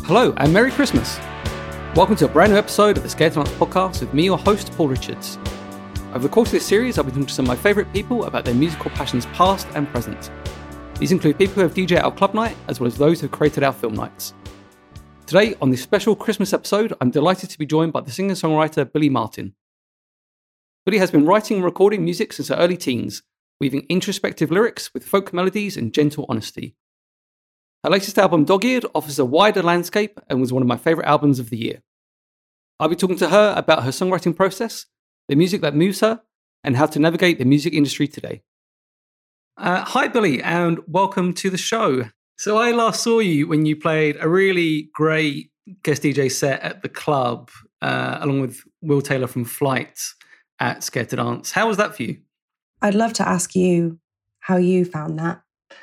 Hello and Merry Christmas. Welcome to a brand new episode of the Scared to Dance podcast with me, your host, Paul Richards. Over the course of this series, I'll be talking to some of my favourite people about their musical passions past and present. These include people who have DJed our club night, as well as those who have created our film nights. Today, on this special Christmas episode, I'm delighted to be joined by the singer-songwriter Billie Martin. Billie has been writing and recording music since her early teens, weaving introspective lyrics with folk melodies and gentle honesty. Her latest album, Dog-Eared, offers a wider landscape and was one of my favourite albums of the year. I'll be talking to her about her songwriting process, the music that moves her, and how to navigate the music industry today. Hi, Billie, and welcome to the show. So I last saw you when you played a really great guest DJ set at the club, along with Will Taylor from Flight at Scared to Dance. How was that for you? I'd love to ask you how you found that.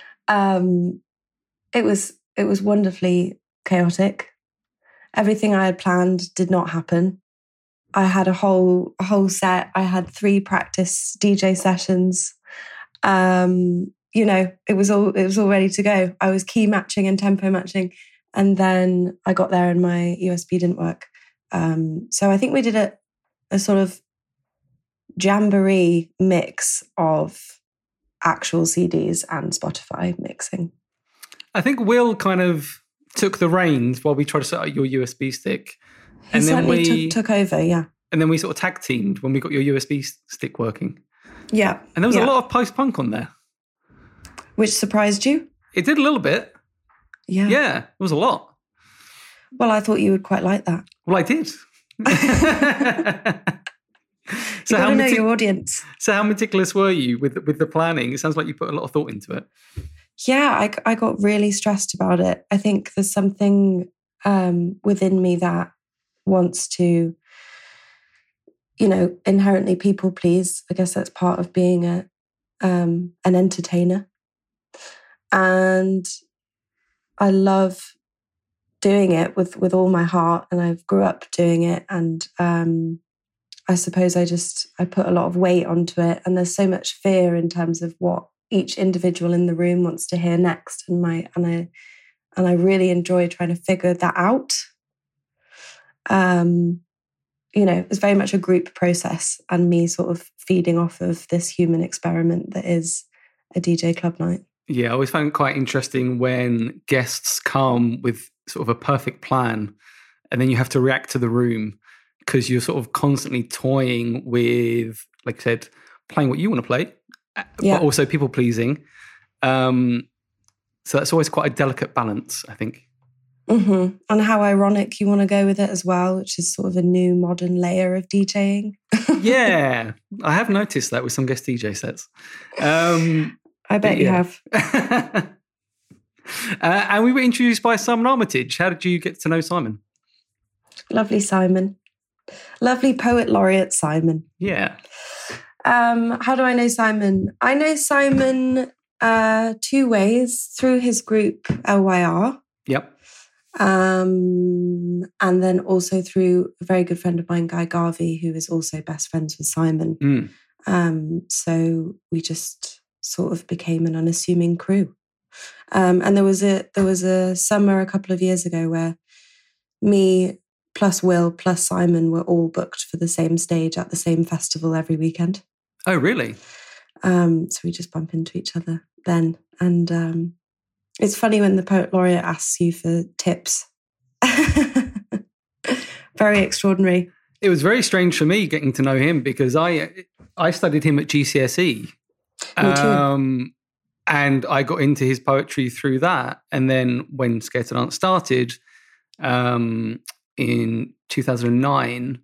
It was wonderfully chaotic. Everything I had planned did not happen. I had a whole set. I had 3 practice DJ sessions. It was all ready to go. I was key matching and tempo matching, and then I got there and my USB didn't work. So I think we did a sort of jamboree mix of actual CDs and Spotify mixing. I think Will kind of took the reins while we tried to set up your USB stick. He certainly took over, yeah. And then we sort of tag teamed when we got your USB stick working. Yeah. And there was a lot of post-punk on there. Which surprised you? It did a little bit. Yeah. Yeah, it was a lot. Well, I thought you would quite like that. Well, I did. So you got to know your audience. So how meticulous were you with the planning? It sounds like you put a lot of thought into it. Yeah, I got really stressed about it. I think there's something within me that wants to, inherently people please. I guess that's part of being an entertainer. And I love doing it with all my heart, and I grew up doing it. And I suppose I put a lot of weight onto it, and there's so much fear in terms of what each individual in the room wants to hear next. And I really enjoy trying to figure that out. It's very much a group process, and me sort of feeding off of this human experiment that is a DJ club night. Yeah, I always find it quite interesting when guests come with sort of a perfect plan, and then you have to react to the room because you're sort of constantly toying with, like I said, playing what you want to play, but also people pleasing. So that's always quite a delicate balance, I think. Mm-hmm. And how ironic you want to go with it as well, which is sort of a new modern layer of DJing. Yeah, I have noticed that with some guest DJ sets. I bet you have. And we were introduced by Simon Armitage. How did you get to know Simon? Lovely Simon. Lovely poet laureate Simon. Yeah. How do I know Simon? I know Simon 2 ways: through his group LYR. Yep. And then also through a very good friend of mine, Guy Garvey, who is also best friends with Simon. So we just sort of became an unassuming crew. And there was a summer a couple of years ago where me plus Will plus Simon were all booked for the same stage at the same festival every weekend. Oh, really? So we just bump into each other then. And it's funny when the poet laureate asks you for tips. Very extraordinary. It was very strange for me getting to know him because I studied him at GCSE. Me too. And I got into his poetry through that. And then when Scared to Dance started in 2009,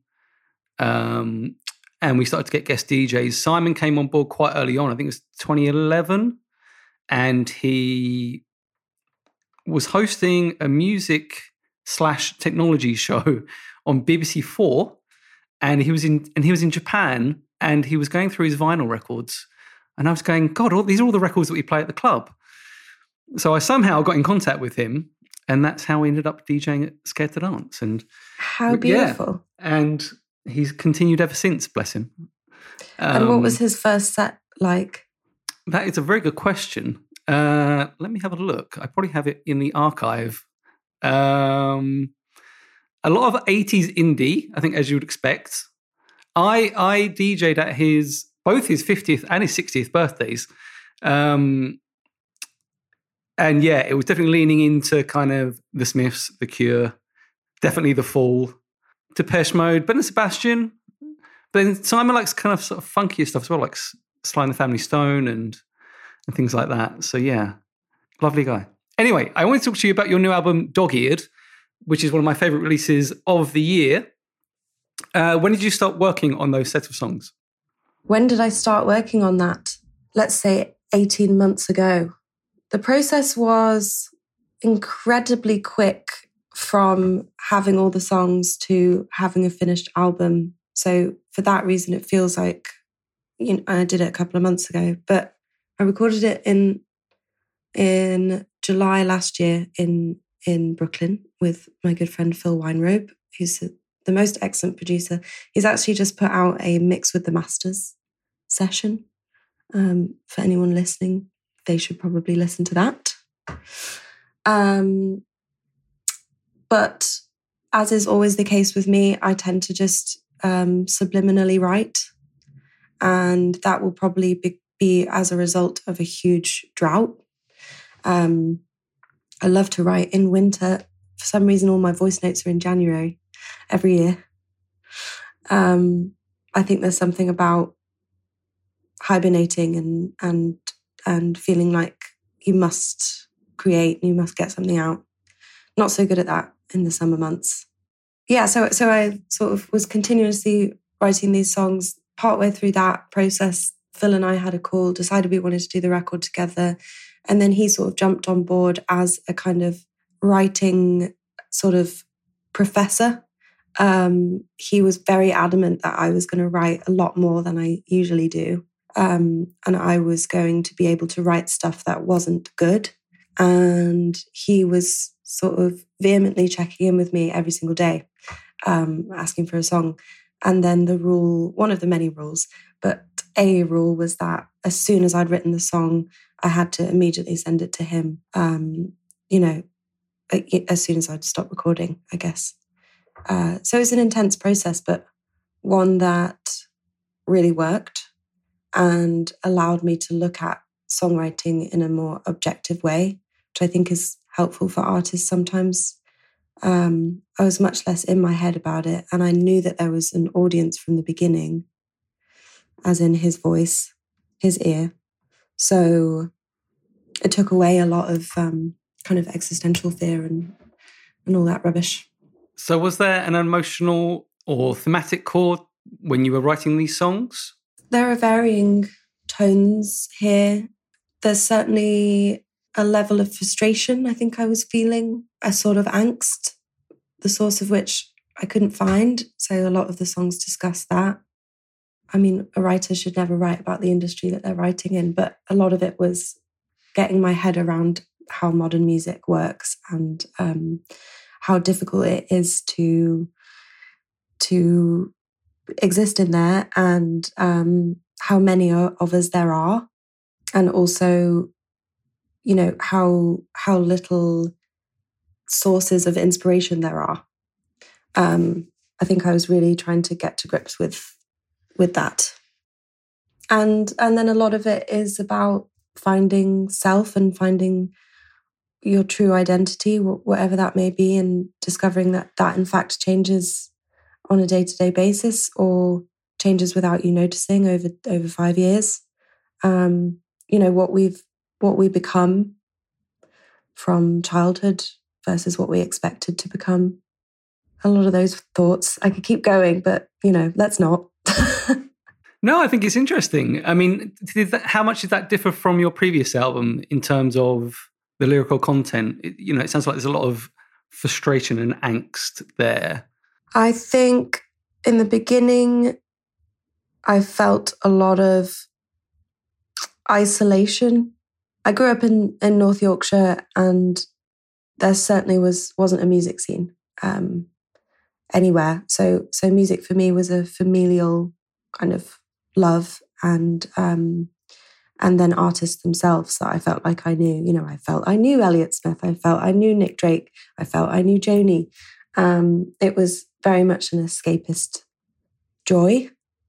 and we started to get guest DJs, Simon came on board quite early on. I think it was 2011. And he was hosting a music/technology show on BBC 4. And he was in Japan, and he was going through his vinyl records. And I was going, God, these are all the records that we play at the club. So I somehow got in contact with him, and that's how we ended up DJing at Scared to Dance. And how beautiful. Yeah, and he's continued ever since, bless him. And what was his first set like? That is a very good question. Let me have a look. I probably have it in the archive A lot of 80s indie, I think, as you would expect. I DJ'd at both his 50th and his 60th birthdays. And yeah, it was definitely leaning into kind of The Smiths, The Cure, definitely The Fall, Depeche Mode, Ben and Sebastian. But then Simon likes kind of sort of funkier stuff as well, like Sly and the Family Stone and things like that. So yeah, lovely guy. Anyway, I want to talk to you about your new album, Dog-Eared, which is one of my favourite releases of the year. When did you start working on those set of songs? When did I start working on that? Let's say 18 months ago. The process was incredibly quick from having all the songs to having a finished album. So for that reason, it feels like, I did it a couple of months ago, but I recorded it in July last year in Brooklyn with my good friend Phil Weinrobe, who's the most excellent producer. He's actually just put out a Mix with the Masters session. For anyone listening, they should probably listen to that. But as is always the case with me, I tend to just subliminally write. And that will probably be as a result of a huge drought. I love to write in winter. For some reason, all my voice notes are in January every year. I think there's something about hibernating and feeling like you must create, you must get something out. Not so good at that in the summer months. Yeah, so I sort of was continuously writing these songs. Partway through that process, Phil and I had a call, decided we wanted to do the record together. And then he sort of jumped on board as a kind of writing sort of professor. He was very adamant that I was going to write a lot more than I usually do. And I was going to be able to write stuff that wasn't good. And he was sort of vehemently checking in with me every single day, asking for a song. And then the rule, one of the many rules, but a rule was that as soon as I'd written the song, I had to immediately send it to him, as soon as I'd stopped recording, I guess. So it was an intense process, but one that really worked and allowed me to look at songwriting in a more objective way, which I think is helpful for artists sometimes. I was much less in my head about it, and I knew that there was an audience from the beginning, as in his voice, his ear. So it took away a lot of kind of existential fear and all that rubbish. So was there an emotional or thematic core when you were writing these songs? There are varying tones here. There's certainly a level of frustration I think I was feeling, a sort of angst, the source of which I couldn't find. So a lot of the songs discuss that. I mean, a writer should never write about the industry that they're writing in, but a lot of it was getting my head around how modern music works and how difficult it is to exist in there, and how many of us there are, and also, how little sources of inspiration there are. I think I was really trying to get to grips with that. And then a lot of it is about finding self and finding your true identity, whatever that may be, and discovering that in fact changes on a day-to-day basis or changes without you noticing over 5 years. What we become from childhood versus what we expected to become. A lot of those thoughts. I could keep going, but, let's not. No, I think it's interesting. I mean, how much did that differ from your previous album in terms of the lyrical content? It sounds like there's a lot of frustration and angst there. I think in the beginning, I felt a lot of isolation. I grew up in North Yorkshire, and there certainly wasn't a music scene anywhere. So music for me was a familial kind of love and and then artists themselves that I felt like I knew. You know, I knew Elliott Smith. I felt I knew Nick Drake. I felt I knew Joni. It was very much an escapist joy.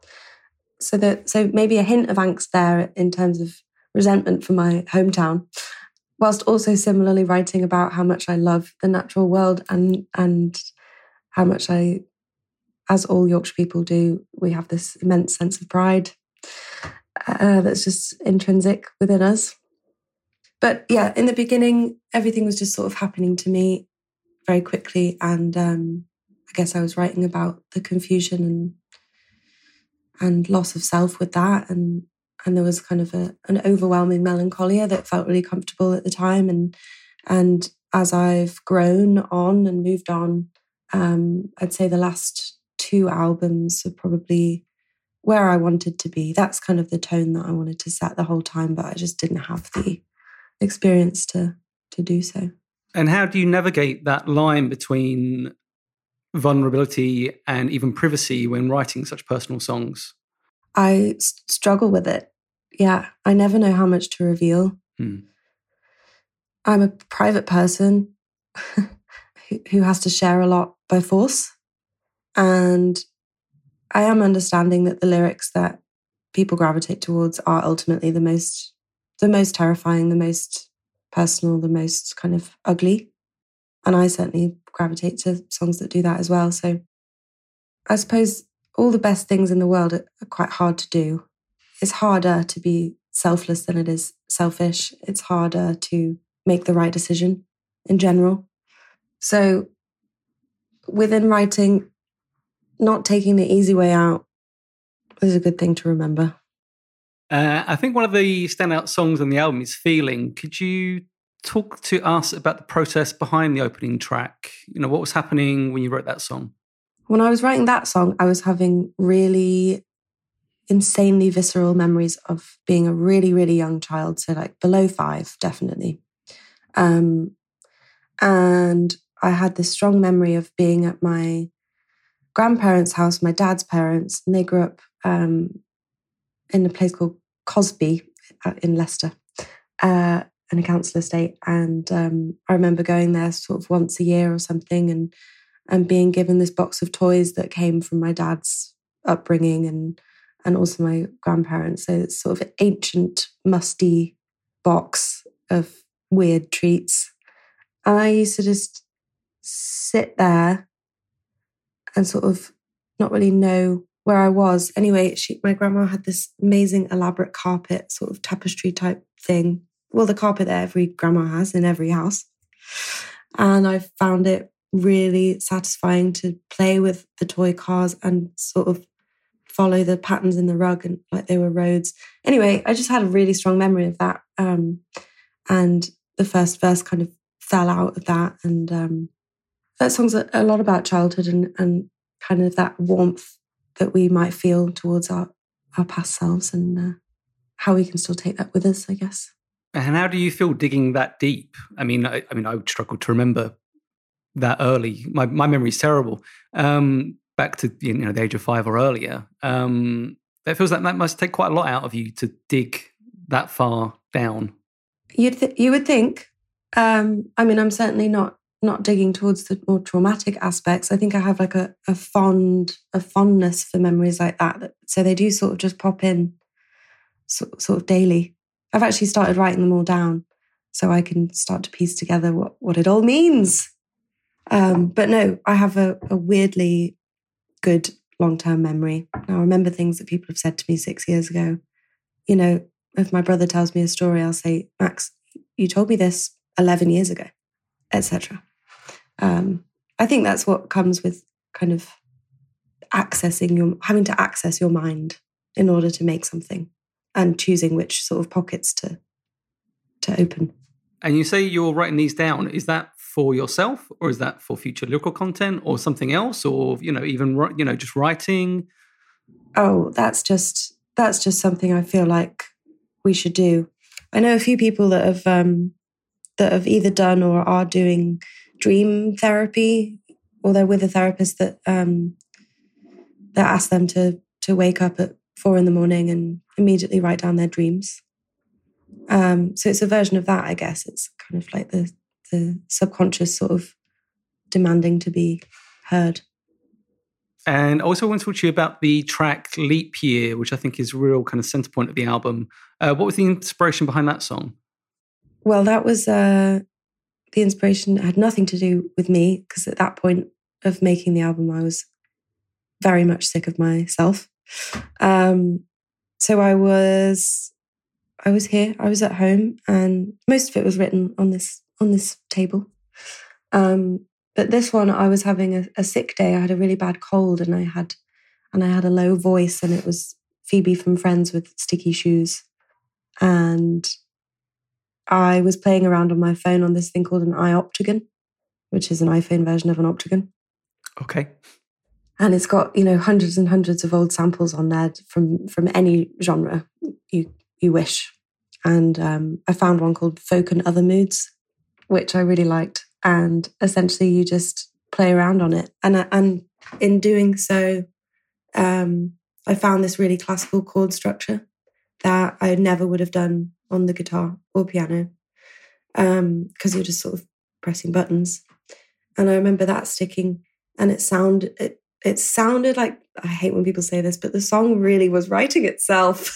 So maybe a hint of angst there in terms of resentment for my hometown, whilst also similarly writing about how much I love the natural world and how much I, as all Yorkshire people do, we have this immense sense of pride that's just intrinsic within us. But yeah, in the beginning, everything was just sort of happening to me very quickly. And I guess I was writing about the confusion and loss of self with that. And there was kind of an overwhelming melancholia that felt really comfortable at the time. And as I've grown on and moved on, I'd say the last 2 albums are probably where I wanted to be. That's kind of the tone that I wanted to set the whole time, but I just didn't have the experience to do so. And how do you navigate that line between vulnerability and even privacy when writing such personal songs? I struggle with it. Yeah, I never know how much to reveal. I'm a private person who has to share a lot by force. And I am understanding that the lyrics that people gravitate towards are ultimately the most terrifying, the most personal, the most kind of ugly. And I certainly gravitate to songs that do that as well. So I suppose all the best things in the world are quite hard to do. It's harder to be selfless than it is selfish. It's harder to make the right decision in general. So within writing, not taking the easy way out is a good thing to remember. I think one of the standout songs on the album is Feeling. Could you talk to us about the process behind the opening track? You know, what was happening when you wrote that song? When I was writing that song, I was having really insanely visceral memories of being a really, really young child. So like below 5, definitely. And I had this strong memory of being at my grandparents' house, my dad's parents, and they grew up in a place called Cosby in Leicester, in a council estate. And I remember going there sort of once a year or something and being given this box of toys that came from my dad's upbringing and also my grandparents. So it's sort of an ancient, musty box of weird treats. And I used to just sit there and sort of not really know where I was. Anyway, my grandma had this amazing elaborate carpet, sort of tapestry type thing. Well, the carpet that every grandma has in every house. And I found it really satisfying to play with the toy cars and sort of follow the patterns in the rug and like they were roads. Anyway, I just had a really strong memory of that. And the first verse kind of fell out of that. And that song's a lot about childhood and kind of that warmth that we might feel towards our past selves and how we can still take that with us, I guess. And how do you feel digging that deep? I mean, I would struggle to remember that early. My memory's terrible. Back to the age of 5 or earlier. It feels like that must take quite a lot out of you to dig that far down. You would think. I mean, I'm certainly not digging towards the more traumatic aspects. I think I have like a fondness for memories like that. So they do sort of just pop in sort of daily. I've actually started writing them all down so I can start to piece together what it all means. But no, I have a weirdly good long-term memory. Now, I remember things that people have said to me 6 years ago. You know, if my brother tells me a story, I'll say, Max, you told me this 11 years ago, etc. I think that's what comes with kind of having to access your mind in order to make something and choosing which sort of pockets to open. And you say you're writing these down. Is that for yourself or is that for future lyrical content or something else or, even, just writing? Oh, that's just something I feel like we should do. I know a few people that have either done or are doing dream therapy, or they're with a therapist that asks them to wake up at 4 a.m. and immediately write down their dreams. So it's a version of that, I guess. It's kind of like the subconscious sort of demanding to be heard. And also I want to talk to you about the track Leap Year, which I think is a real kind of center point of the album. What was the inspiration behind that song? Well, that was the inspiration had nothing to do with me, because at that point of making the album, I was very much sick of myself. So I was here, I was at home, and most of it was written on this table. But this one, I was having a sick day. I had a really bad cold, and I had a low voice, and it was Phoebe from Friends with sticky shoes. And I was playing around on my phone on this thing called an iOptigan, which is an iPhone version of an Optigan. Okay. And it's got, hundreds and hundreds of old samples on there from any genre you wish. And I found one called Folk and Other Moods, which I really liked. And essentially you just play around on it. And in doing so, I found this really classical chord structure that I never would have done on the guitar or piano, because you're just sort of pressing buttons. And I remember that sticking, and it sounded like, I hate when people say this, but the song really was writing itself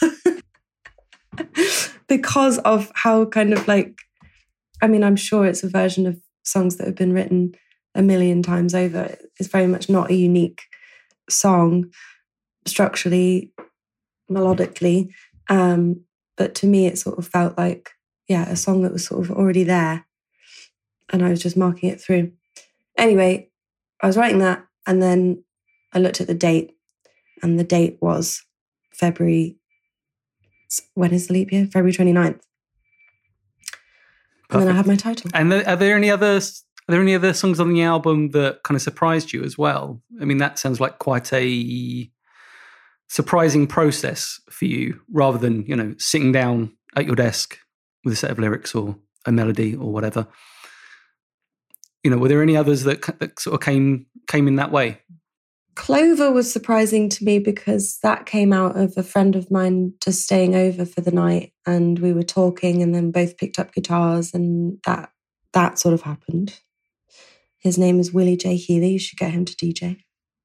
because of how kind of like, I'm sure it's a version of songs that have been written a million times over. It's very much not a unique song structurally, melodically. But to me, it sort of felt like, a song that was sort of already there, and I was just marking it through. Anyway, I was writing that, and then I looked at the date, and the date was February. When is the leap year? February 29th. Perfect. And then I had my title. And are there any other songs on the album that kind of surprised you as well? That sounds like quite a surprising process for you, rather than, sitting down at your desk with a set of lyrics or a melody or whatever. Were there any others that sort of came in that way? Clover was surprising to me because that came out of a friend of mine just staying over for the night, and we were talking and then both picked up guitars, and that sort of happened. His name is Willie J. Healy. You should get him to DJ.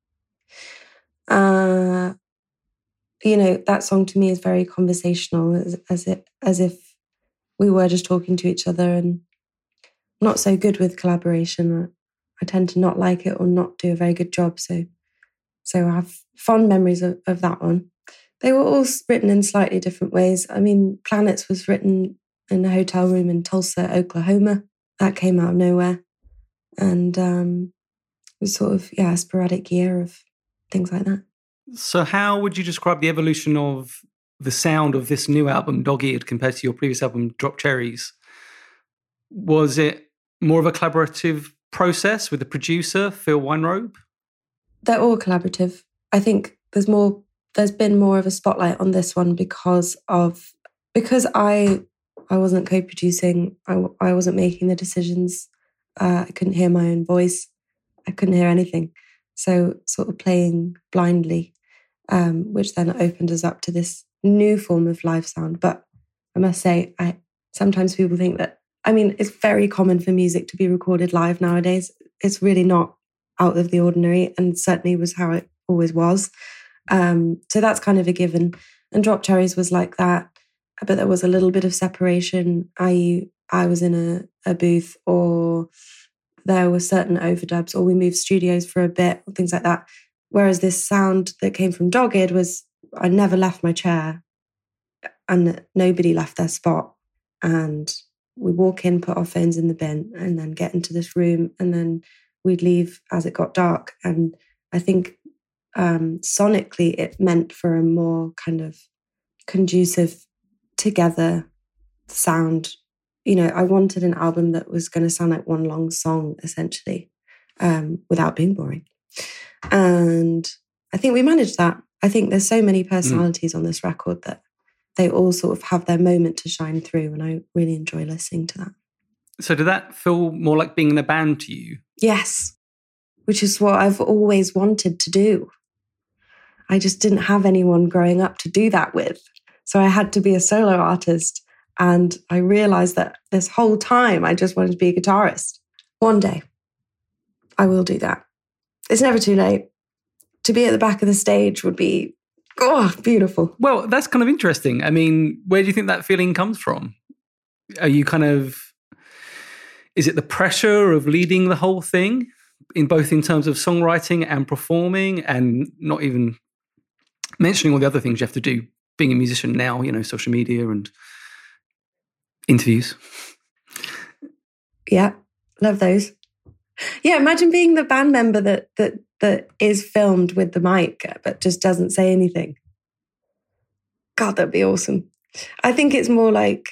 That song to me is very conversational, as if we were just talking to each other, and not so good with collaboration. I tend to not like it or not do a very good job. So I have fond memories of that one. They were all written in slightly different ways. Planets was written in a hotel room in Tulsa, Oklahoma. That came out of nowhere. And it was sort of, a sporadic year of things like that. So how would you describe the evolution of the sound of this new album, Dog-Eared, compared to your previous album, Drop Cherries? Was it more of a collaborative process with the producer, Phil Weinrobe? They're all collaborative. I think there's been more of a spotlight on this one because I wasn't co-producing. I wasn't making the decisions. I couldn't hear my own voice. I couldn't hear anything. So sort of playing blindly, which then opened us up to this new form of live sound. But I must say, sometimes people think that, it's very common for music to be recorded live nowadays. It's really not out of the ordinary, and certainly was how it always was. So that's kind of a given. And Drop Cherries was like that, but there was a little bit of separation, i.e. I was in a booth, or there were certain overdubs, or we moved studios for a bit, or things like that. Whereas this sound that came from Dog-Eared was, I never left my chair, and nobody left their spot. And we walk in, put our phones in the bin, and then get into this room, and then we'd leave as it got dark. And I think sonically it meant for a more kind of conducive together sound. I wanted an album that was going to sound like one long song, essentially, without being boring. And I think we managed that. I think there's so many personalities on this record that they all sort of have their moment to shine through, and I really enjoy listening to that. So did that feel more like being in a band to you? Yes, which is what I've always wanted to do. I just didn't have anyone growing up to do that with. So I had to be a solo artist. And I realized that this whole time I just wanted to be a guitarist. One day, I will do that. It's never too late. To be at the back of the stage would be, beautiful. Well, that's kind of interesting. I mean, where do you think that feeling comes from? Are you is it the pressure of leading the whole thing in terms of songwriting and performing, and not even mentioning all the other things you have to do being a musician now, social media and interviews? Yeah, love those. Yeah, imagine being the band member that is filmed with the mic but just doesn't say anything. God, that'd be awesome. I think it's more like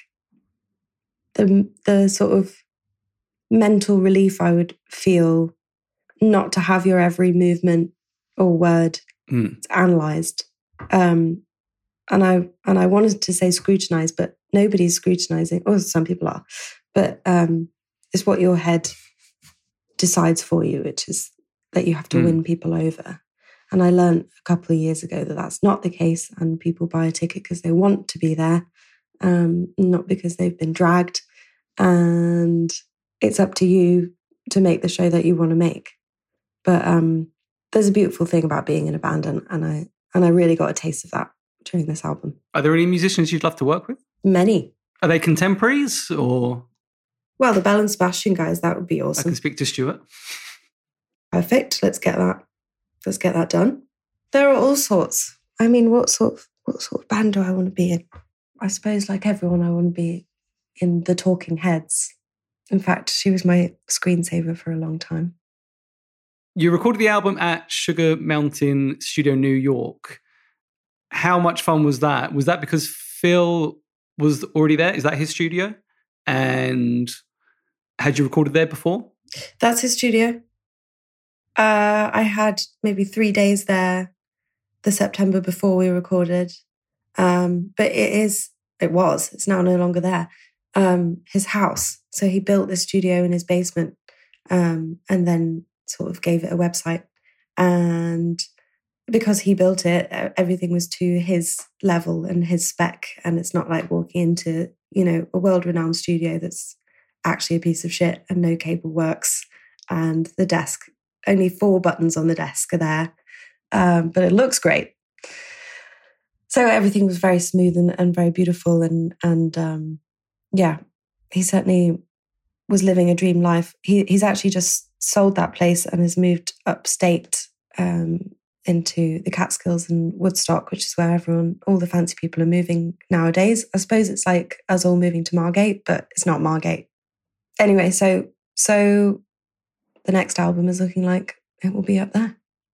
the sort of mental relief I would feel not to have your every movement or word analysed. And I wanted to say scrutinized, but nobody's scrutinizing. Or some people are. But it's what your head decides for you, which is that you have to win people over. And I learned a couple of years ago that that's not the case, and people buy a ticket because they want to be there, not because they've been dragged. And it's up to you to make the show that you want to make. But there's a beautiful thing about being in a band, and I really got a taste of that during this album. Are there any musicians you'd love to work with? Many. Are they contemporaries or? Well, the Bell and Sebastian guys, that would be awesome. I can speak to Stuart. Perfect. Let's get that done. There are all sorts. I mean, what sort of band do I want to be in? I suppose, like everyone, I want to be in the Talking Heads. In fact, she was my screensaver for a long time. You recorded the album at Sugar Mountain Studio, New York. How much fun was that? Was that because Phil was already there? Is that his studio? And had you recorded there before? That's his studio. I had maybe 3 days there the September before we recorded. But it's now no longer there. His house. So he built the studio in his basement and then sort of gave it a website. And because he built it, everything was to his level and his spec. And it's not like walking into, a world-renowned studio that's actually a piece of shit and no cable works. And the desk, only 4 buttons on the desk are there. But it looks great. So everything was very smooth and very beautiful. And he certainly was living a dream life. He's actually just sold that place and has moved upstate into the Catskills and Woodstock, which is where all the fancy people are moving nowadays. I suppose it's like us all moving to Margate, but it's not Margate. Anyway, so the next album is looking like it will be up there.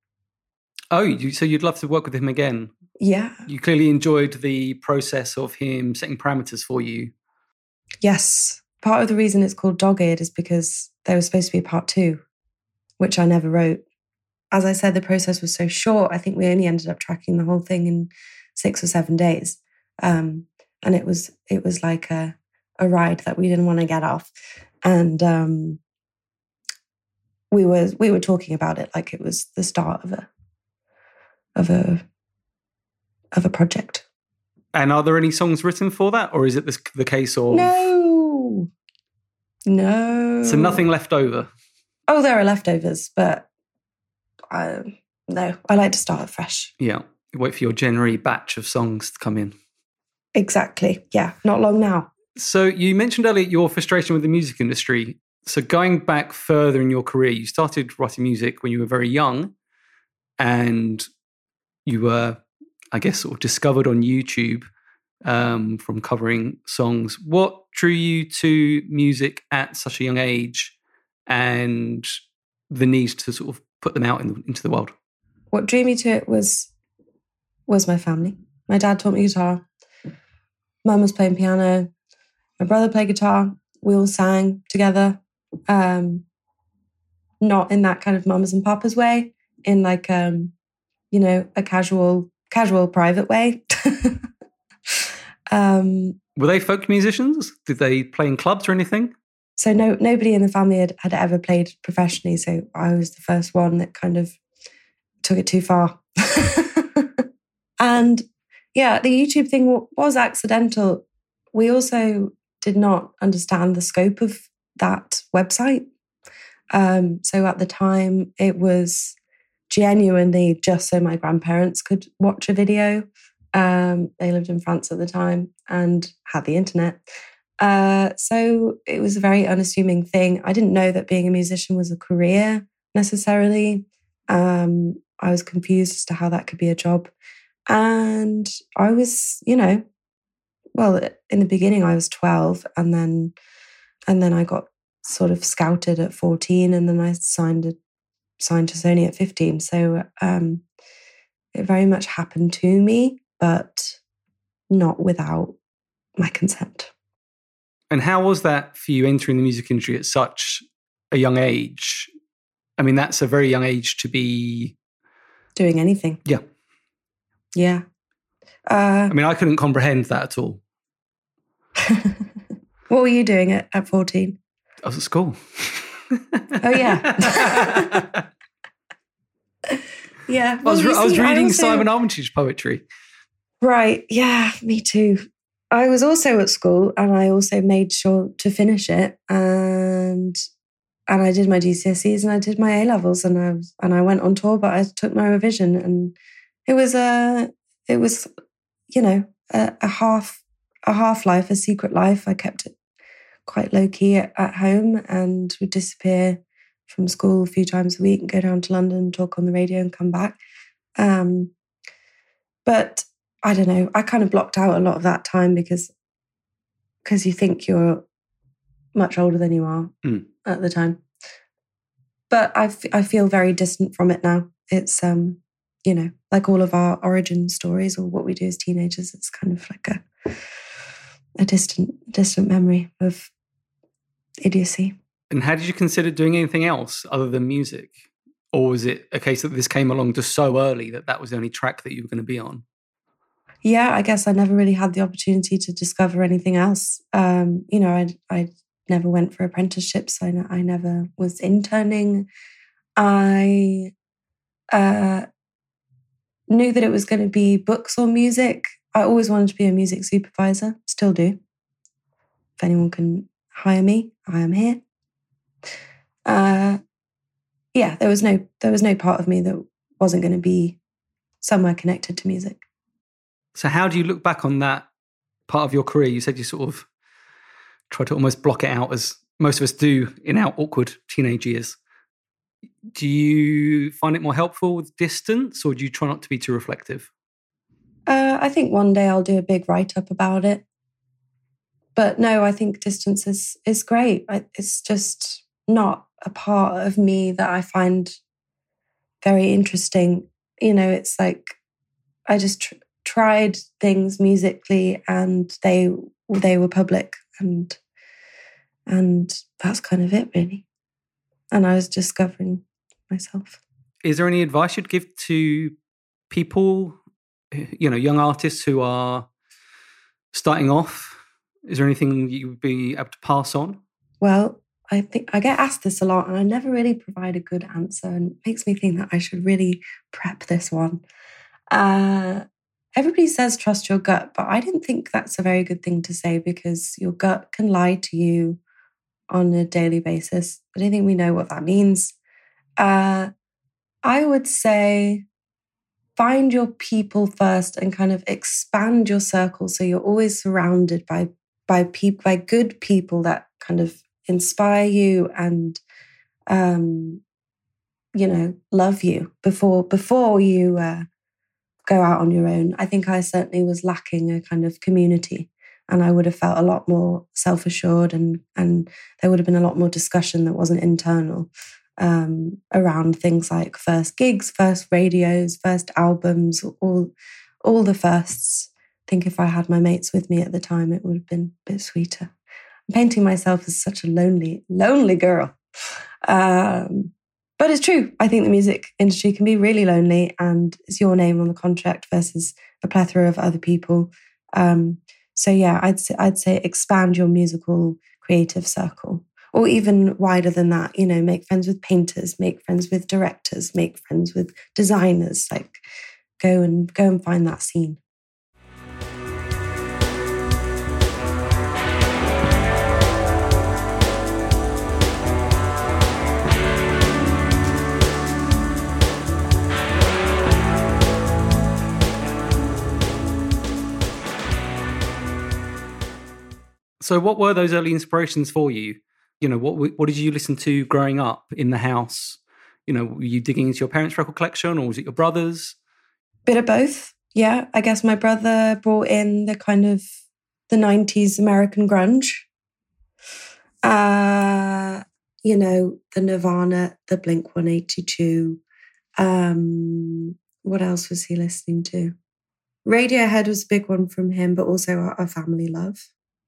Oh, so you'd love to work with him again? Yeah. You clearly enjoyed the process of him setting parameters for you. Yes. Part of the reason it's called Dog Eared is because there was supposed to be a part 2, which I never wrote. As I said, the process was so short. I think we only ended up tracking the whole thing in 6 or 7 days. And it was like a ride that we didn't want to get off. And we were talking about it like it was the start of a project. And are there any songs written for that, or is it the case of No. So nothing left over? Oh, there are leftovers, but no, I like to start fresh. Yeah, you wait for your January batch of songs to come in. Exactly. Yeah, not long now. So you mentioned earlier your frustration with the music industry. So going back further in your career, you started writing music when you were very young, and you were, I guess, sort of discovered on YouTube from covering songs. What drew you to music at such a young age and the need to sort of put them out into the world? What drew me to it was my family. My dad taught me guitar. Mum was playing piano. My brother played guitar. We all sang together. Not in that kind of mamas and papas way, in like, a casual private way. Were they folk musicians? Did they play in clubs or anything? So nobody in the family had ever played professionally. So I was the first one that kind of took it too far. And yeah, the YouTube thing was accidental. we also did not understand the scope of that website. So at the time, it was genuinely just so my grandparents could watch a video. They lived in France at the time and had the internet. So it was a very unassuming thing. I didn't know that being a musician was a career necessarily. I was confused as to how that could be a job. And I was, well, in the beginning I was 12 and then I got sort of scouted at 14 and then I signed to Sony at 15. So it very much happened to me, but not without my consent. And how was that for you entering the music industry at such a young age? I mean, that's a very young age to be... doing anything. Yeah. Yeah. I mean, I couldn't comprehend that at all. What were you doing at 14? I was at school. Oh, yeah. Yeah. Well, I was reading Simon Armitage's poetry. Right. Yeah, me too. I was also at school and I also made sure to finish it. And I did my GCSEs and I did my A-levels and I went on tour, but I took my revision and it was a half life, a secret life. I kept it quite low key at home and would disappear from school a few times a week and go down to London, talk on the radio and come back. But I don't know, I kind of blocked out a lot of that time because you think you're much older than you are at the time. But I feel very distant from it now. It's, like all of our origin stories or what we do as teenagers, it's kind of like a distant memory of idiocy. And how did you consider doing anything else other than music? Or was it a case that this came along just so early that was the only track that you were going to be on? Yeah, I guess I never really had the opportunity to discover anything else. I never went for apprenticeships. I never was interning. I knew that it was going to be books or music. I always wanted to be a music supervisor, still do. If anyone can hire me, I am here. There was no part of me that wasn't going to be somewhere connected to music. So how do you look back on that part of your career? You said you sort of tried to almost block it out, as most of us do in our awkward teenage years. Do you find it more helpful with distance, or do you try not to be too reflective? I think one day I'll do a big write-up about it. But no, I think distance is great. It's just not a part of me that I find very interesting. It's like I just tried things musically and they were public and that's kind of it, really. And I was discovering myself. Is there any advice you'd give to people, young artists who are starting off? Is there anything you would be able to pass on? Well, I think I get asked this a lot and I never really provide a good answer, and it makes me think that I should really prep this one. Everybody says trust your gut, but I didn't think that's a very good thing to say because your gut can lie to you on a daily basis. I don't think we know what that means. I would say find your people first and kind of expand your circle so you're always surrounded by good people that kind of inspire you and love you before you go out on your own. I think I certainly was lacking a kind of community, and I would have felt a lot more self-assured and there would have been a lot more discussion that wasn't internal around things like first gigs, first radios, first albums, all the firsts. I think if I had my mates with me at the time, it would have been a bit sweeter. I'm painting myself as such a lonely girl. But it's true. I think the music industry can be really lonely and it's your name on the contract versus a plethora of other people. So yeah, I'd say expand your musical creative circle, or even wider than that, make friends with painters, make friends with directors, make friends with designers, like go and find that scene. So what were those early inspirations for you? You know, what did you listen to growing up in the house? You know, were you digging into your parents' record collection, or was it your brothers? Bit of both. Yeah, I guess my brother brought in the kind of the 90s American grunge. You know, the Nirvana, the Blink-182. What else was he listening to? Radiohead was a big one from him, but also our family love.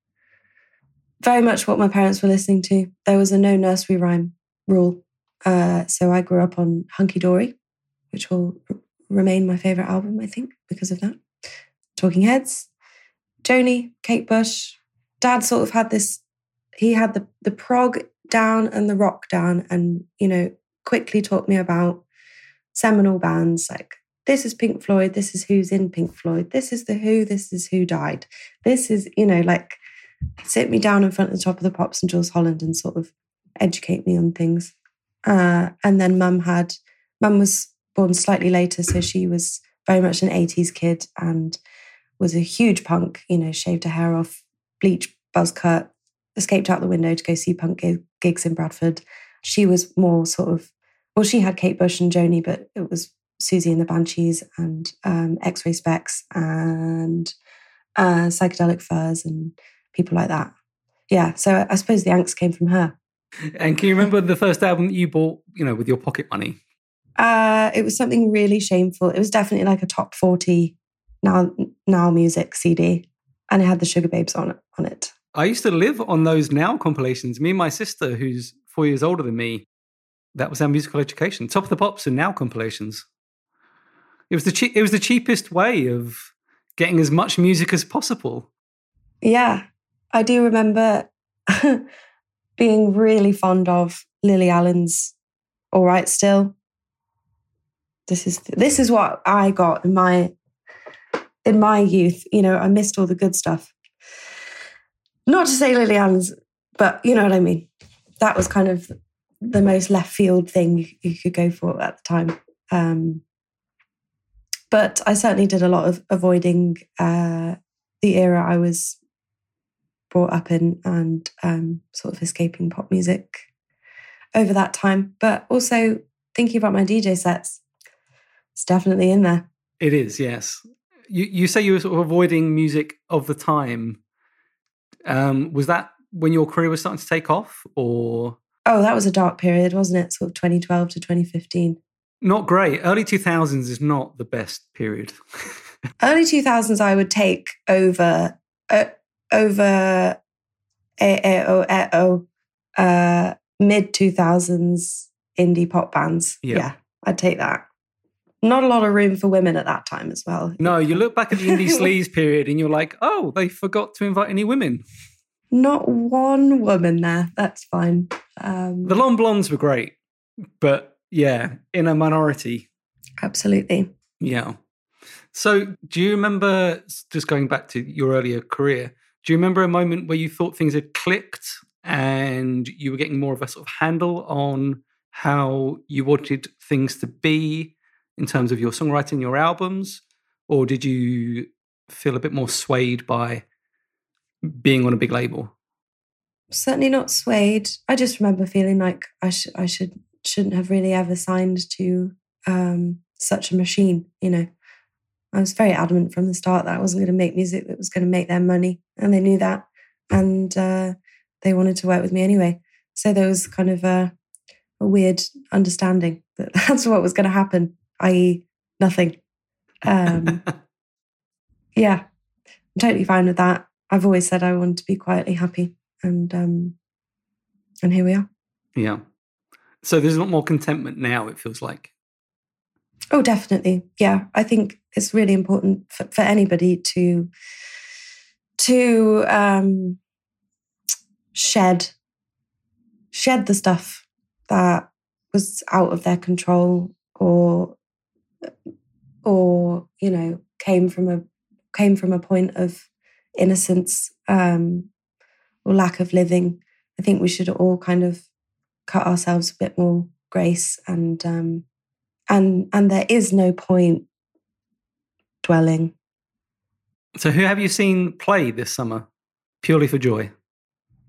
Very much what my parents were listening to. There was a no nursery rhyme rule. So I grew up on Hunky Dory, which will remain my favourite album, I think, because of that. Talking Heads, Joni, Kate Bush. Dad sort of had this, he had the prog down and the rock down, and, you know, quickly taught me about seminal bands like, this is Pink Floyd, this is who's in Pink Floyd, this is The Who, this is who died. This is, you know, like, sit me down in front of the Top of the Pops and Jules Holland and sort of educate me on things. And then mum was born slightly later, so she was very much an 80s kid and was a huge punk, you know, shaved her hair off, bleach, buzz cut, escaped out the window to go see punk gigs in Bradford. She was more sort of, well, she had Kate Bush and Joni, but it was Susie and the Banshees and X-Ray Specs and Psychedelic Furs and people like that. Yeah, so I suppose the angst came from her. And can you remember the first album that you bought, you know, with your pocket money? It was something really shameful. It was definitely like a top 40 Now Music CD, and it had the Sugar Babes on it. I used to live on those Now compilations. Me and my sister, who's 4 years older than me, that was our musical education. Top of the Pops and Now compilations. It was the cheapest way of getting as much music as possible. Yeah, I do remember being really fond of Lily Allen's All Right Still. This is what I got in my youth. You know, I missed all the good stuff. Not to say Lily Allen's, but you know what I mean. That was kind of the most left field thing you could go for at the time. But I certainly did a lot of avoiding the era I was brought up in and sort of escaping pop music over that time. But also thinking about my DJ sets, it's definitely in there. It is, yes. You say you were sort of avoiding music of the time. Was that when your career was starting to take off, or? Oh, that was a dark period, wasn't it? Sort of 2012 to 2015. Not great. Early 2000s is not the best period. Early 2000s I would take over mid 2000s indie pop bands. Yeah, I'd take that. Not a lot of room for women at that time as well. No, you look back at the indie sleaze period and you're like, oh, they forgot to invite any women. Not one woman there. That's fine. The Long Blondes were great, but yeah, in a minority. Absolutely. Yeah. So do you remember, just going back to your earlier career, do you remember a moment where you thought things had clicked and you were getting more of a sort of handle on how you wanted things to be in terms of your songwriting, your albums? Or did you feel a bit more swayed by being on a big label? Certainly not swayed. I just remember feeling like I shouldn't have really ever signed to such a machine, you know. I was very adamant from the start that I wasn't going to make music that was going to make them money, and they knew that, and they wanted to work with me anyway. So there was kind of a weird understanding that that's what was going to happen, i.e. nothing. Yeah, I'm totally fine with that. I've always said I wanted to be quietly happy, and here we are. Yeah. So there's a lot more contentment now, it feels like. Oh, definitely. Yeah, I think it's really important for anybody to shed the stuff that was out of their control or you know came from a point of innocence or lack of living. I think we should all kind of cut ourselves a bit more grace, and there is no point dwelling. So who have you seen play this summer, purely for joy?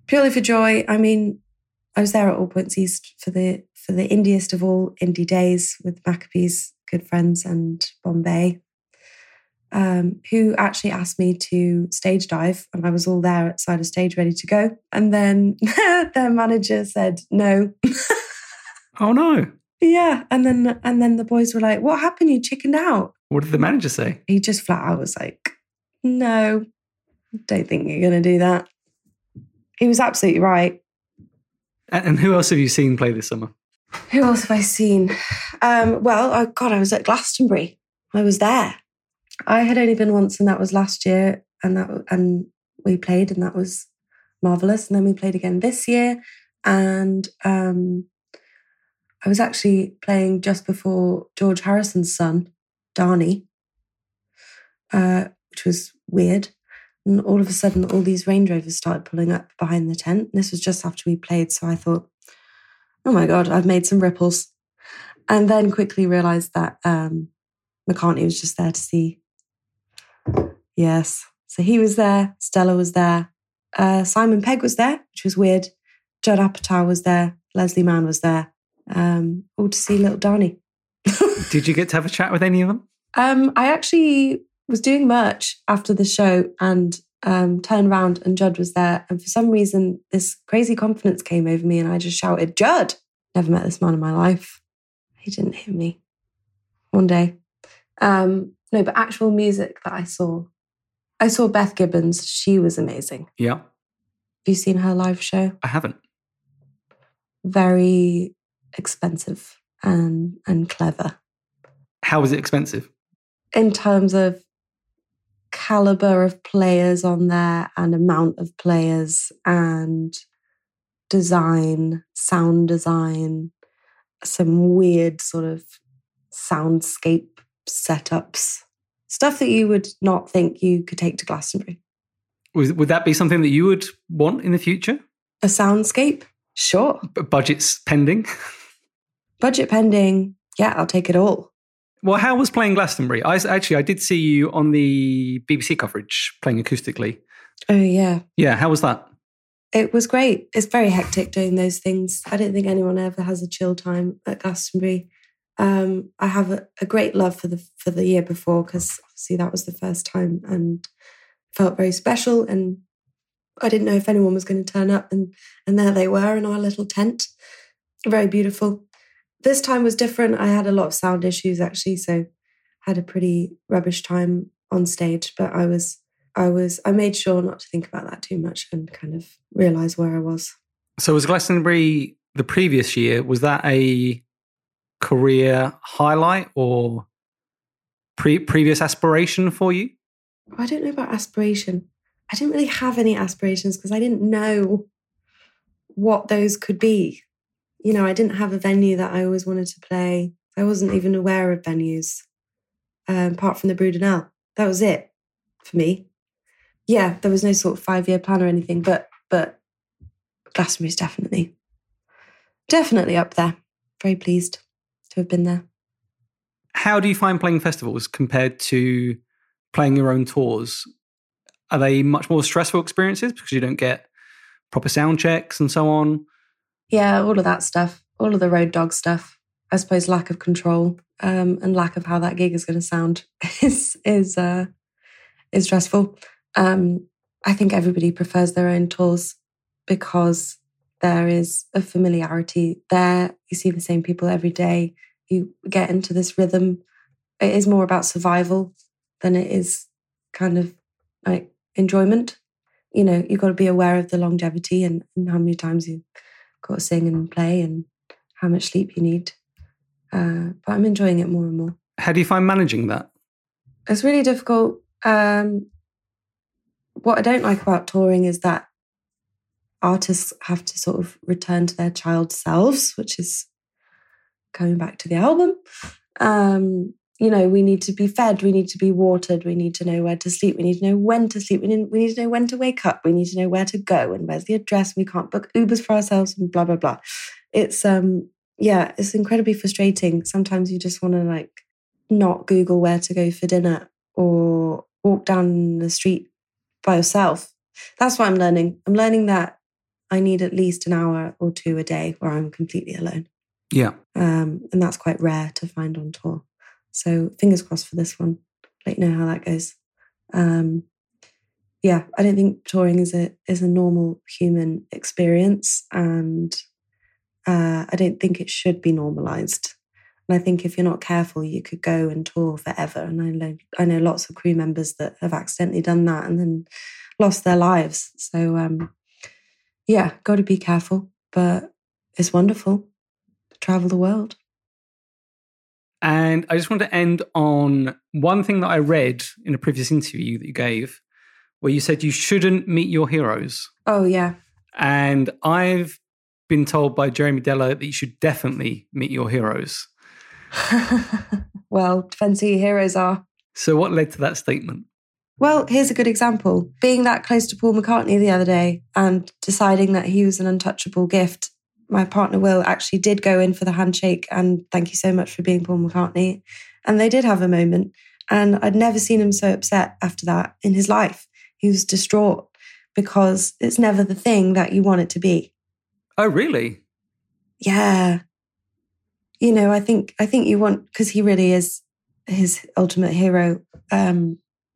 Purely for joy. I mean, I was there at All Points East for the indiest of all indie days with Maccabees, good friends, and Bombay, who actually asked me to stage dive, and I was all there outside of stage ready to go. And then their manager said no. Oh no. Yeah. And then the boys were like, what happened? You chickened out. What did the manager say? He just flat out was like, no, don't think you're going to do that. He was absolutely right. And who else have you seen play this summer? Who else have I seen? I was at Glastonbury. I was there. I had only been once, and that was last year, and we played, and that was marvellous. And then we played again this year, and I was actually playing just before George Harrison's son, Darnie, which was weird. And all of a sudden, all these Range Rovers started pulling up behind the tent. And this was just after we played. So I thought, oh my God, I've made some ripples. And then quickly realised that McCartney was just there to see. Yes. So he was there. Stella was there. Simon Pegg was there, which was weird. Judd Apatow was there. Leslie Mann was there. All to see little Darnie. Did you get to have a chat with any of them? I actually was doing merch after the show and turned around and Judd was there. And for some reason, this crazy confidence came over me and I just shouted, Judd! Never met this man in my life. He didn't hear me. One day. No, but actual music that I saw Beth Gibbons. She was amazing. Yeah. Have you seen her live show? I haven't. Very expensive and clever. How was it expensive? In terms of caliber of players on there and amount of players and design, sound design, some weird sort of soundscape setups, stuff that you would not think you could take to Glastonbury. Would that be something that you would want in the future? A soundscape? Sure. Budget's pending? Budget pending. Yeah, I'll take it all. Well, how was playing Glastonbury? I did see you on the BBC coverage playing acoustically. Oh, yeah. Yeah, how was that? It was great. It's very hectic doing those things. I don't think anyone ever has a chill time at Glastonbury. I have a great love for the year before because obviously that was the first time and felt very special. And I didn't know if anyone was going to turn up, and there they were in our little tent. Very beautiful. This time was different. I had a lot of sound issues actually, so had a pretty rubbish time on stage. But I made sure not to think about that too much and kind of realise where I was. So was Glastonbury the previous year? Was that a career highlight or previous aspiration for you? I don't know about aspiration. I didn't really have any aspirations because I didn't know what those could be. You know, I didn't have a venue that I always wanted to play. I wasn't even aware of venues, apart from the Brudenell. That was it for me. Yeah, there was no sort of 5-year plan or anything, but Glastonbury's definitely up there. Very pleased to have been there. How do you find playing festivals compared to playing your own tours? Are they much more stressful experiences because you don't get proper sound checks and so on? Yeah, all of that stuff, all of the road dog stuff. I suppose lack of control and lack of how that gig is going to sound is stressful. I think everybody prefers their own tours because there is a familiarity there. You see the same people every day. You get into this rhythm. It is more about survival than it is kind of like enjoyment. You know, you've got to be aware of the longevity and how many times you've got to sing and play and how much sleep you need. But I'm enjoying it more and more. How do you find managing that? It's really difficult. What I don't like about touring is that artists have to sort of return to their child selves, which is coming back to the album. You know, we need to be fed, we need to be watered, we need to know where to sleep, we need to know when to sleep, we need to know when to wake up, we need to know where to go and where's the address, we can't book Ubers for ourselves and blah, blah, blah. It's, it's incredibly frustrating. Sometimes you just want to like not Google where to go for dinner or walk down the street by yourself. That's what I'm learning. I'm learning that I need at least an hour or two a day where I'm completely alone. Yeah. And that's quite rare to find on tour. So fingers crossed for this one. Let you know how that goes. Yeah, I don't think touring is a normal human experience, and I don't think it should be normalized. And I think if you're not careful, you could go and tour forever. And I know lots of crew members that have accidentally done that and then lost their lives. So yeah, got to be careful, but it's wonderful to travel the world. And I just want to end on one thing that I read in a previous interview that you gave, where you said you shouldn't meet your heroes. Oh, yeah. And I've been told by Jeremy Deller that you should definitely meet your heroes. Well, depends who your heroes are. So what led to that statement? Well, here's a good example. Being that close to Paul McCartney the other day and deciding that he was an untouchable gift, my partner Will actually did go in for the handshake and thank you so much for being Paul McCartney. And they did have a moment. And I'd never seen him so upset after that in his life. He was distraught because it's never the thing that you want it to be. Oh, really? Yeah. You know, I think you want, because he really is his ultimate hero. And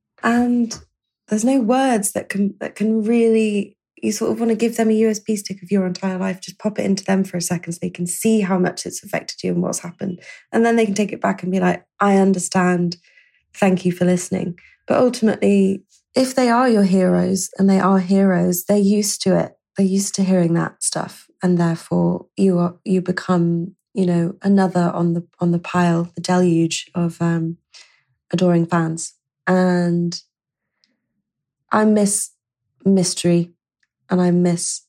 there's no words that can really, you sort of want to give them a USB stick of your entire life, just pop it into them for a second so they can see how much it's affected you and what's happened. And then they can take it back and be like, I understand. Thank you for listening. But ultimately, if they are your heroes and they are heroes, they're used to it. They're used to hearing that stuff. And therefore you become, you know, another on the pile, the deluge of adoring fans. And I miss mystery and I miss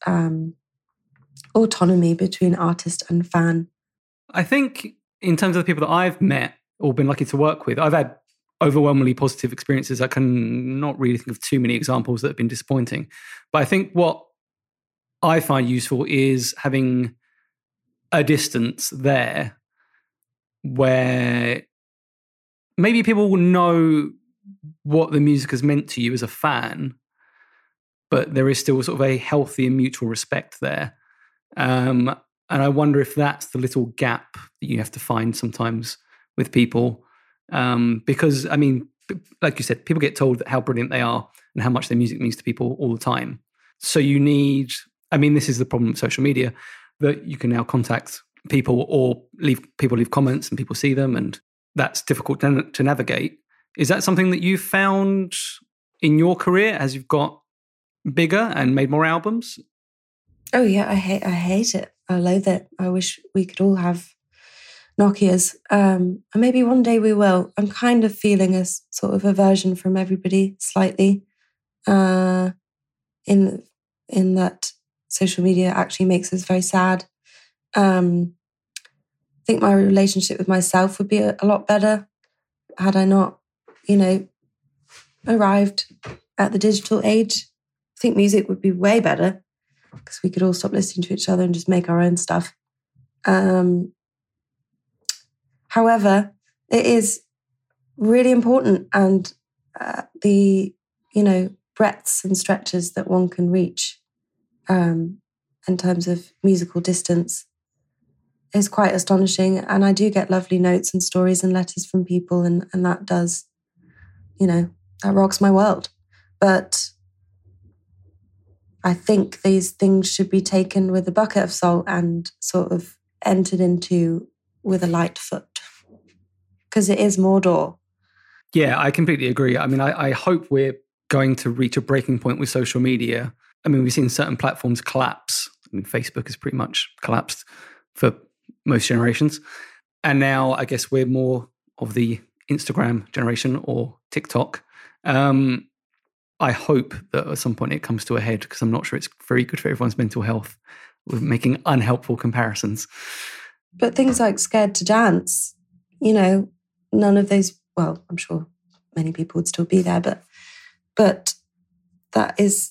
autonomy between artist and fan. I think in terms of the people that I've met or been lucky to work with, I've had overwhelmingly positive experiences. I can not really think of too many examples that have been disappointing. But I think what I find useful is having a distance there where maybe people will know what the music has meant to you as a fan, but there is still sort of a healthy and mutual respect there. And I wonder if that's the little gap that you have to find sometimes with people. Because, I mean, like you said, people get told how brilliant they are and how much their music means to people all the time. So you need, I mean, this is the problem with social media, that you can now contact people or leave comments and people see them, and that's difficult to navigate. Is that something that you've found in your career as you've got bigger and made more albums? Oh yeah, I hate it. I loathe it. I wish we could all have Nokias. And maybe one day we will. I'm kind of feeling a sort of aversion from everybody slightly. In that social media actually makes us very sad. I think my relationship with myself would be a lot better had I not, you know, arrived at the digital age. I think music would be way better because we could all stop listening to each other and just make our own stuff. However, it is really important, and the, you know, breadths and stretches that one can reach in terms of musical distance is quite astonishing. And I do get lovely notes and stories and letters from people, and that does, you know, that rocks my world. But I think these things should be taken with a bucket of salt and sort of entered into with a light foot, because it is Mordor. Yeah, I completely agree. I mean, I hope we're going to reach a breaking point with social media. I mean, we've seen certain platforms collapse. I mean, Facebook has pretty much collapsed for most generations. And now I guess we're more of the Instagram generation or TikTok. I hope that at some point it comes to a head, because I'm not sure it's very good for everyone's mental health with making unhelpful comparisons. But things like Scared to Dance, you know, none of those, well, I'm sure many people would still be there, but that is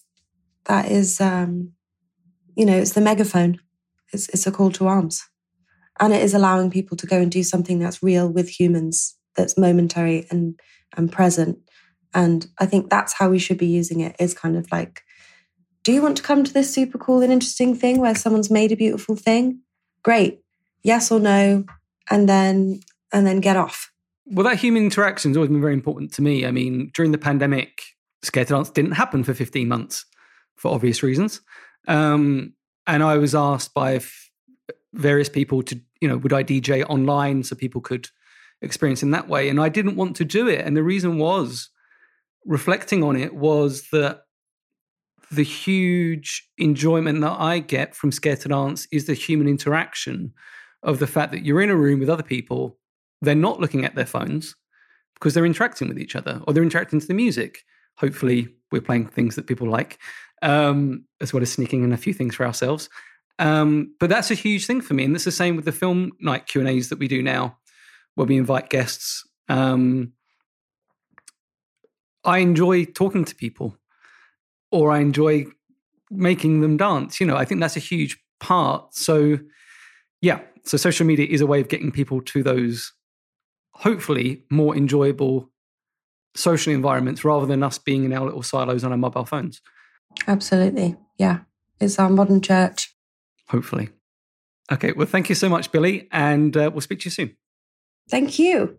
you know, it's the megaphone. It's a call to arms. And it is allowing people to go and do something that's real with humans, that's momentary and present. And I think that's how we should be using it, is kind of like do you want to come to this super cool and interesting thing where someone's made a beautiful thing? Great. Yes or no, and then get off. Well, that human interaction has always been very important to me. I mean, during the pandemic, Scared to Dance didn't happen for 15 months for obvious reasons. And I was asked by various people to, would I DJ online so people could experience in that way? And I didn't want to do it. And the reason was, reflecting on it, was that the huge enjoyment that I get from Scared to Dance is the human interaction of the fact that you're in a room with other people. They're not looking at their phones because they're interacting with each other, or they're interacting to the music. Hopefully we're playing things that people like, as well as sneaking in a few things for ourselves. But that's a huge thing for me. And it's the same with the film night Q&As that we do now, where we invite guests. I enjoy talking to people, or I enjoy making them dance. I think that's a huge part. So social media is a way of getting people to those hopefully more enjoyable social environments rather than us being in our little silos on our mobile phones. Absolutely. Yeah. It's our modern church. Hopefully. Okay. Well, thank you so much, Billie. And we'll speak to you soon. Thank you.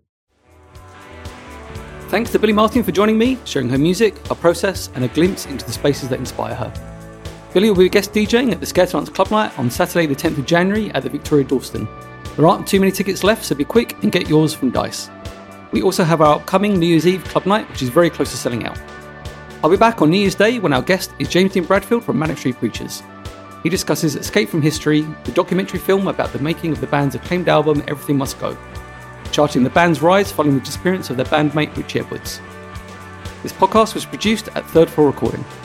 Thanks to Billie Martin for joining me, sharing her music, her process, and a glimpse into the spaces that inspire her. Billie will be guest DJing at the Scared to Dance Club Night on Saturday the 10th of January at the Victoria Dalston. There aren't too many tickets left, so be quick and get yours from Dice. We also have our upcoming New Year's Eve Club Night, which is very close to selling out. I'll be back on New Year's Day when our guest is James Dean Bradfield from Manic Street Preachers. He discusses Escape from History, the documentary film about the making of the band's acclaimed album Everything Must Go, charting the band's rise following the disappearance of their bandmate Richie Edwards. This podcast was produced at Third Floor Recording.